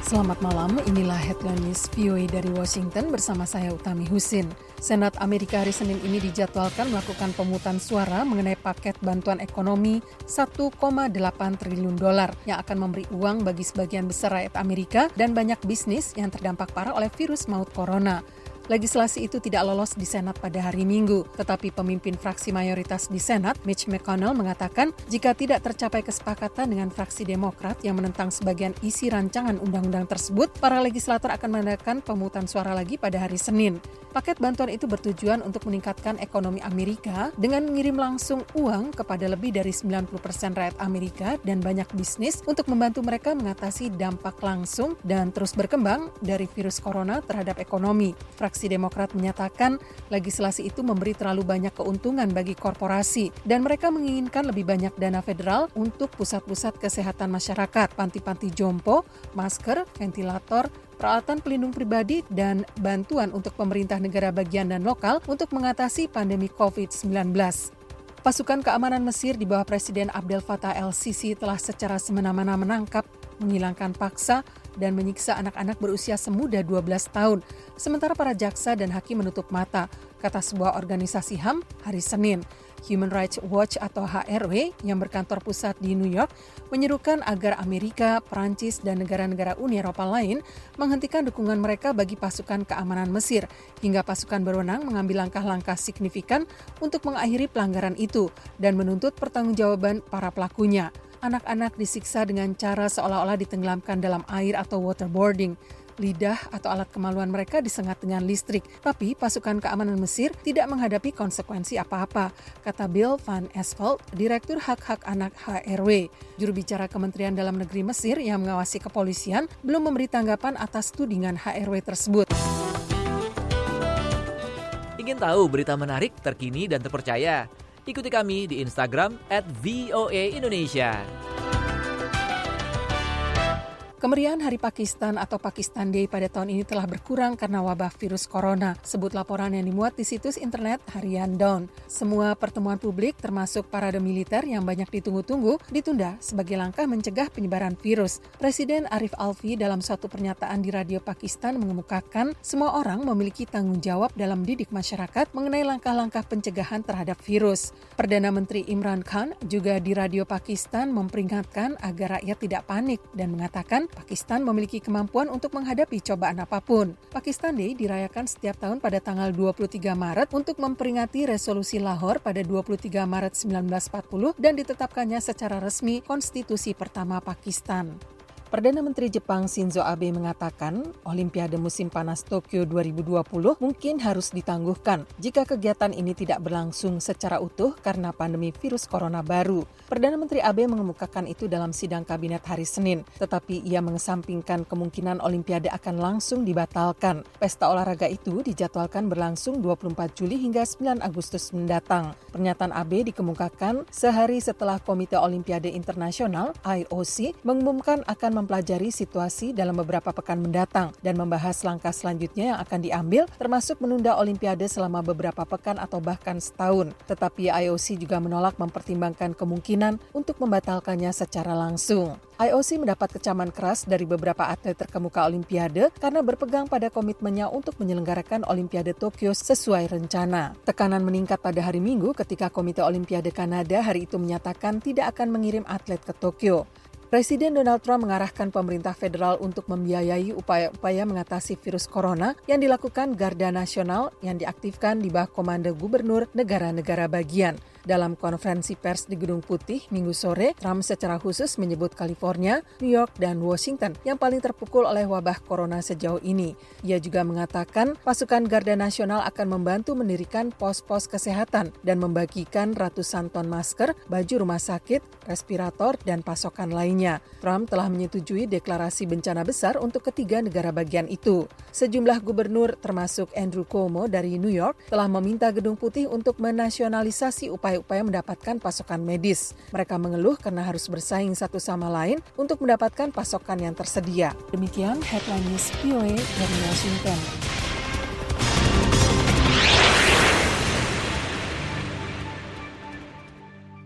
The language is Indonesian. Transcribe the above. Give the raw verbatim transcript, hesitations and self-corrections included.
Selamat malam, inilah headline news V O A dari Washington bersama saya Utami Husin. Senat Amerika hari Senin ini dijadwalkan melakukan pemungutan suara mengenai paket bantuan ekonomi satu koma delapan triliun dolar yang akan memberi uang bagi sebagian besar rakyat Amerika dan banyak bisnis yang terdampak parah oleh virus maut corona. Legislasi itu tidak lolos di Senat pada hari Minggu, tetapi pemimpin fraksi mayoritas di Senat, Mitch McConnell, mengatakan jika tidak tercapai kesepakatan dengan fraksi Demokrat yang menentang sebagian isi rancangan undang-undang tersebut, para legislator akan mengadakan pemungutan suara lagi pada hari Senin. Paket bantuan itu bertujuan untuk meningkatkan ekonomi Amerika dengan mengirim langsung uang kepada lebih dari sembilan puluh persen rakyat Amerika dan banyak bisnis untuk membantu mereka mengatasi dampak langsung dan terus berkembang dari virus corona terhadap ekonomi. Fraksi Demokrat menyatakan legislasi itu memberi terlalu banyak keuntungan bagi korporasi dan mereka menginginkan lebih banyak dana federal untuk pusat-pusat kesehatan masyarakat, panti-panti jompo, masker, ventilator, peralatan pelindung pribadi, dan bantuan untuk pemerintah negara bagian dan lokal untuk mengatasi pandemi covid sembilan belas. Pasukan keamanan Mesir di bawah Presiden Abdel Fattah el-Sisi telah secara semena-mena menangkap, menghilangkan paksa, dan menyiksa anak-anak berusia semuda dua belas tahun, sementara para jaksa dan hakim menutup mata, kata sebuah organisasi H A M hari Senin. Human Rights Watch atau H R W yang berkantor pusat di New York menyerukan agar Amerika, Perancis, dan negara-negara Uni Eropa lain menghentikan dukungan mereka bagi pasukan keamanan Mesir hingga pasukan berwenang mengambil langkah-langkah signifikan untuk mengakhiri pelanggaran itu dan menuntut pertanggungjawaban para pelakunya. Anak-anak disiksa dengan cara seolah-olah ditenggelamkan dalam air atau waterboarding. Lidah atau alat kemaluan mereka disengat dengan listrik, tapi pasukan keamanan Mesir tidak menghadapi konsekuensi apa-apa, kata Bill Van Esveld, Direktur Hak-Hak Anak H R W. Juru bicara Kementerian Dalam Negeri Mesir yang mengawasi kepolisian belum memberi tanggapan atas tudingan H R W tersebut. Ingin tahu berita menarik, terkini, dan terpercaya? Ikuti kami di Instagram at V O A Indonesia. Kemeriahan Hari Pakistan atau Pakistan Day pada tahun ini telah berkurang karena wabah virus corona, sebut laporan yang dimuat di situs internet harian Dawn. Semua pertemuan publik termasuk parade militer yang banyak ditunggu-tunggu ditunda sebagai langkah mencegah penyebaran virus. Presiden Arif Alvi dalam suatu pernyataan di radio Pakistan mengemukakan semua orang memiliki tanggung jawab dalam mendidik masyarakat mengenai langkah-langkah pencegahan terhadap virus. Perdana Menteri Imran Khan juga di radio Pakistan memperingatkan agar rakyat tidak panik dan mengatakan Pakistan memiliki kemampuan untuk menghadapi cobaan apapun. Pakistan Day dirayakan setiap tahun pada tanggal dua puluh tiga Maret untuk memperingati resolusi Lahore pada dua puluh tiga Maret seribu sembilan ratus empat puluh dan ditetapkannya secara resmi konstitusi pertama Pakistan. Perdana Menteri Jepang Shinzo Abe mengatakan Olimpiade musim panas Tokyo dua ribu dua puluh mungkin harus ditangguhkan jika kegiatan ini tidak berlangsung secara utuh karena pandemi virus corona baru. Perdana Menteri Abe mengemukakan itu dalam sidang kabinet hari Senin, tetapi ia mengesampingkan kemungkinan Olimpiade akan langsung dibatalkan. Pesta olahraga itu dijadwalkan berlangsung dua puluh empat Juli hingga sembilan Agustus mendatang. Pernyataan Abe dikemukakan sehari setelah Komite Olimpiade Internasional I O C mengumumkan akan mempelajari situasi dalam beberapa pekan mendatang dan membahas langkah selanjutnya yang akan diambil termasuk menunda Olimpiade selama beberapa pekan atau bahkan setahun. Tetapi I O C juga menolak mempertimbangkan kemungkinan untuk membatalkannya secara langsung. I O C mendapat kecaman keras dari beberapa atlet terkemuka Olimpiade karena berpegang pada komitmennya untuk menyelenggarakan Olimpiade Tokyo sesuai rencana. Tekanan meningkat pada hari Minggu ketika Komite Olimpiade Kanada hari itu menyatakan tidak akan mengirim atlet ke Tokyo. Presiden Donald Trump mengarahkan pemerintah federal untuk membiayai upaya-upaya mengatasi virus corona yang dilakukan Garda Nasional yang diaktifkan di bawah komando gubernur negara-negara bagian. Dalam konferensi pers di Gedung Putih Minggu sore, Trump secara khusus menyebut California, New York, dan Washington yang paling terpukul oleh wabah corona sejauh ini. Ia juga mengatakan pasukan Garda Nasional akan membantu mendirikan pos-pos kesehatan dan membagikan ratusan ton masker, baju rumah sakit, respirator, dan pasokan lainnya. Trump telah menyetujui deklarasi bencana besar untuk ketiga negara bagian itu. Sejumlah gubernur termasuk Andrew Cuomo dari New York telah meminta Gedung Putih untuk menasionalisasi upaya upaya mendapatkan pasokan medis. Mereka mengeluh karena harus bersaing satu sama lain untuk mendapatkan pasokan yang tersedia. Demikian headline news V O A dari Washington.